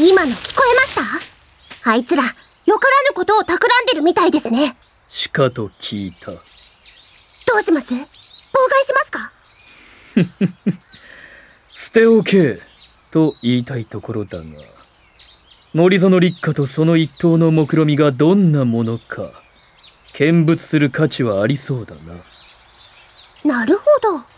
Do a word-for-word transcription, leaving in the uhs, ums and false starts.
今の聞こえました？あいつらよからぬことを企んでるみたいですね。 しかと聞いた。 どうします？妨害しますか？ 捨ておけと言いたいところだが、森園立花とその一党の目論みがどんなものか見物する価値はありそうだな。 なるほど。